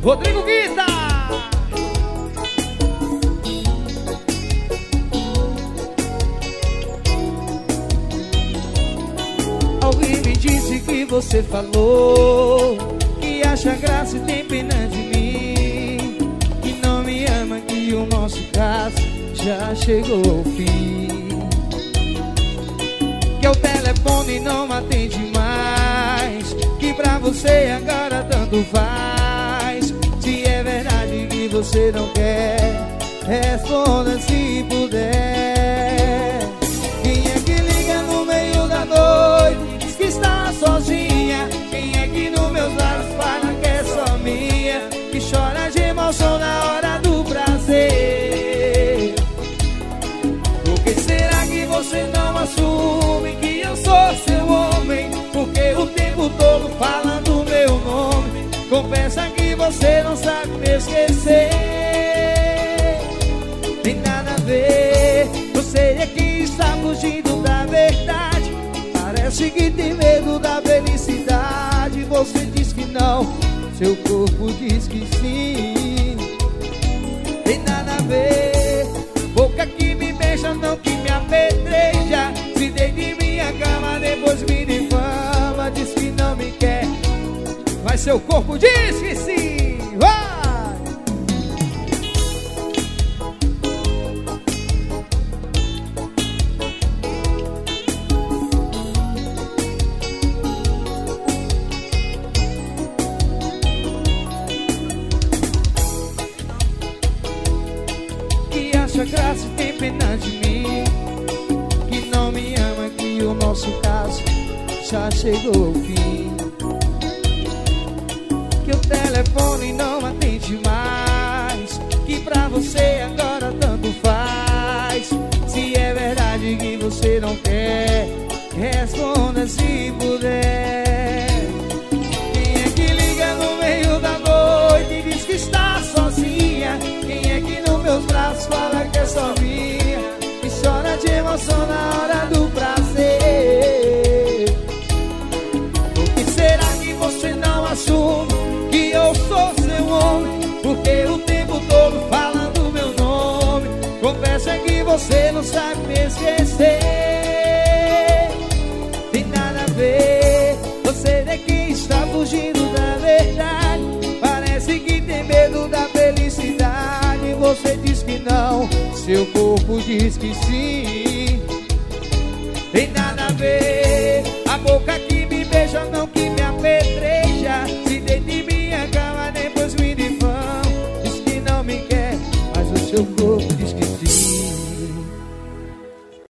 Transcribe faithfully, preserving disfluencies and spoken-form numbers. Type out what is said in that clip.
Rodrigo Guita. Alguém me disse que você falou que acha graça e tem pena de mim, que não me ama, que o nosso caso já chegou ao fim, que o telefone não atende mais, que pra você agora tanto faz. Se é verdade que você não quer, responda se puder. Quem é que liga no meio da noite, diz que está sozinha? Quem é que nos meus lábios fala que é só minha, que chora de emoção na hora do prazer? Por que será que você não assume que eu sou seu homem? Porque o tempo todo falando meu nome, confessa que você não sabe me esquecer. Tem nada a ver, você é que está fugindo da verdade. Parece que tem medo da felicidade. Você diz que não, seu corpo diz que sim. Tem nada a ver, boca que me beija, não que me apedreja. Se deita em minha cama, depois me difama. Diz que não me quer, mas seu corpo diz que sim. Vai! Que acha graça e tem pena de mim, que não me ama, que o nosso caso já chegou ao fim, que o telefone não atende mais, que pra você agora tanto faz. Se é verdade que você não quer, responda se puder. Quem é que liga no meio da noite e diz que está sozinha? Quem é que nos meus braços fala que é só minha, que chora de emoção na hora do prazer? Por que será que você não assume que eu sou seu homem? Porque o tempo todo falando meu nome, confessa que você não sabe me esquecer. Tem nada a ver, você é quem está fugindo da verdade. Parece que tem medo da felicidade. Você diz que não, seu corpo diz que sim. Tem nada a ver, a boca que me beija, não que me